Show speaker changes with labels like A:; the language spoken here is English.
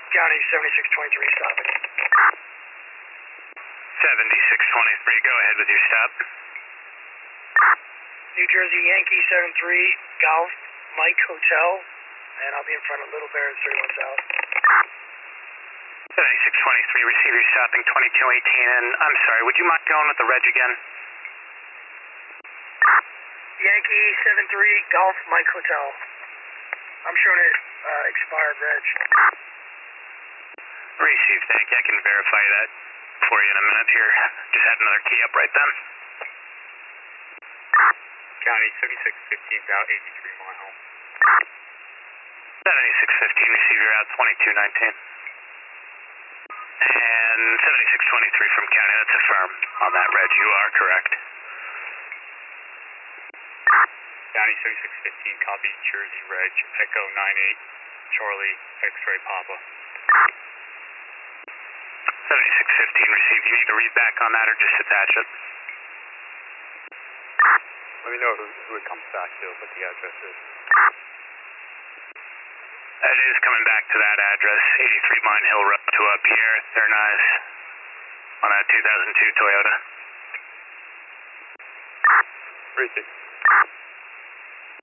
A: County 7623 stopping.
B: 7623, go ahead with your stop.
A: New Jersey Yankee 73 Golf Mike Hotel, and I'll be in front of Little Bear at 31 South.
B: 7623, receive your stopping 2218, and I'm sorry, would you mind going with the reg again?
A: Yankee 73 Golf Mike Hotel. I'm showing it expired reg.
B: Receive, thank you. I can verify that for you in a minute here. Just had another key up right then.
C: County 7615, about 83 mile home.
B: 7615, receive your out 2219. And 7623 from County, that's affirmed on that reg. You are correct.
C: County 7615, copy Jersey Reg, Echo 98, Charlie, X-ray Papa.
B: 7615, receive. You need to read back on that or just attach it?
C: Let me know who it comes back to, what the address is.
B: It is coming back to that address, 83 Mine Hill Road to Pierre Thernaz on a 2002 Toyota.
C: Receive.